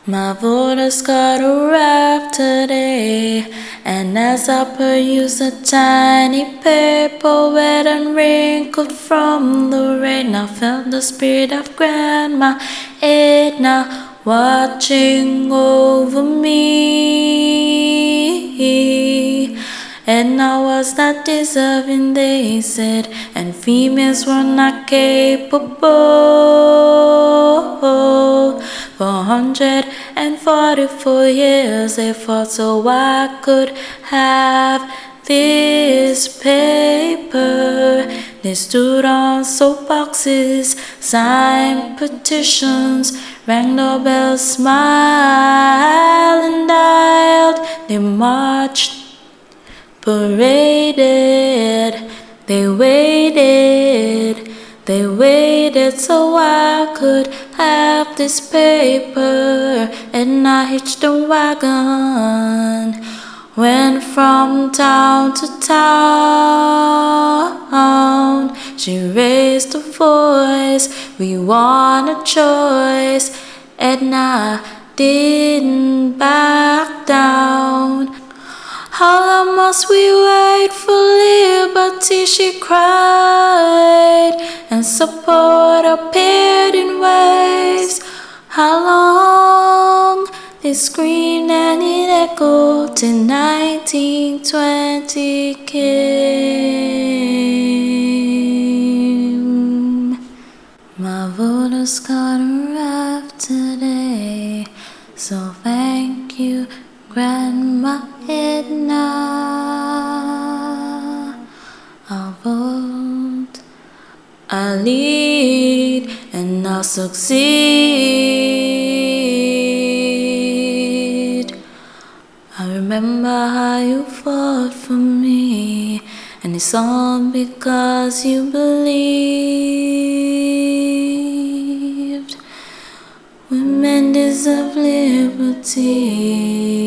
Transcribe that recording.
My voters got arrived today, and as I perused the tiny paper wet and wrinkled from the rain, I felt the spirit of Grandma Edna watching over me. Edna was not deserving, they said, and females were not capable. For 144 years they fought so I could have this paper. They stood on soapboxes, signed petitions, rang doorbells, smiled and dialed. They marched, paraded, they waited so I could have this paper. And I hitched a wagon, went from town to town. She raised her voice, we want a choice. Edna didn't back down. How long must we wait for liberty, she cried, and support appeared in waves. How long? They screamed and it echoed till 1920 came. My voters got arrived today, so thank you, Grandma Edna. I'll vote, I lead, and I'll succeed. I remember how you fought for me, and it's all because you believed women deserve liberty.